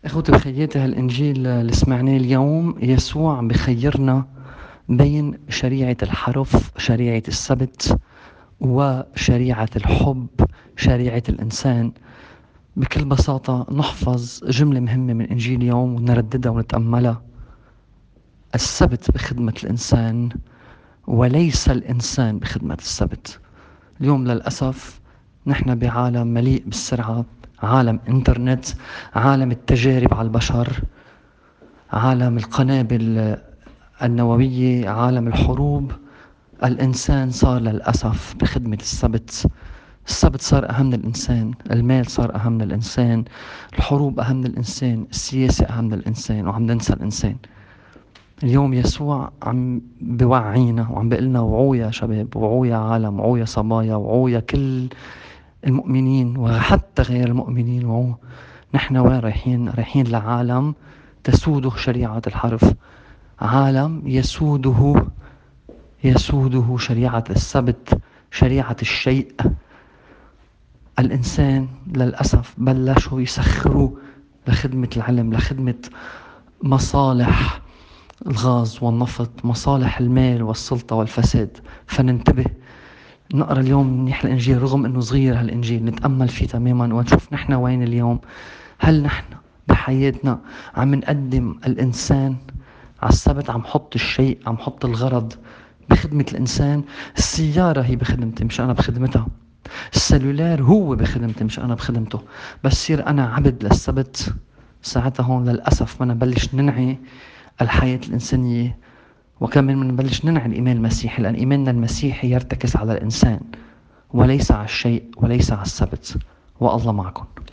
إخوتي وأخياتي، هالإنجيل اللي سمعناه اليوم يسوع بخيرنا بين شريعة الحرف، شريعة السبت، وشريعة الحب، شريعة الإنسان. بكل بساطة نحفظ جملة مهمة من إنجيل اليوم ونرددها ونتأملها: السبت بخدمة الإنسان وليس الإنسان بخدمة السبت. اليوم للأسف نحن بعالم مليء بالسرعة، عالم إنترنت، عالم التجارب على البشر، عالم القنابل النووية، عالم الحروب. الإنسان صار للأسف بخدمة السبت. السبت صار أهم من الإنسان، المال صار أهم من الإنسان، الحروب أهم من الإنسان، السياسة أهم من الإنسان، وعم ننسى الإنسان. اليوم يسوع عم بوعينا وعم بيقلنا: وعوا يا شباب، وعوا يا عالم، وعوا يا صبايا، وعوا يا كل المؤمنين وحتى غير المؤمنين، وعوا. نحن وين رايحين؟ رايحين لعالم تسوده شريعة الحرف، عالم يسوده شريعة السبت، شريعة الشيء. الإنسان للأسف بلشوا يسخروا لخدمة العلم، لخدمة مصالح الغاز والنفط، مصالح المال والسلطة والفساد. فننتبه، نقرأ اليوم منيح الإنجيل رغم أنه صغير هالإنجيل، نتأمل فيه تماما ونشوف نحن وين اليوم. هل نحن بحياتنا عم نقدم الإنسان على السبت؟ عم حط الشيء، عم حط الغرض بخدمة الإنسان؟ السيارة هي بخدمتي مش أنا بخدمتها، السلولار هو بخدمتي مش أنا بخدمته. بس صير أنا عبد للسبت، ساعتها هون للأسف بدنا نبلش ننعي الحياة الإنسانية، وكمان نبلش ننعي الإيمان المسيحي، لأن إيماننا المسيحي يرتكز على الإنسان وليس على الشيء وليس على السبت. والله معكم.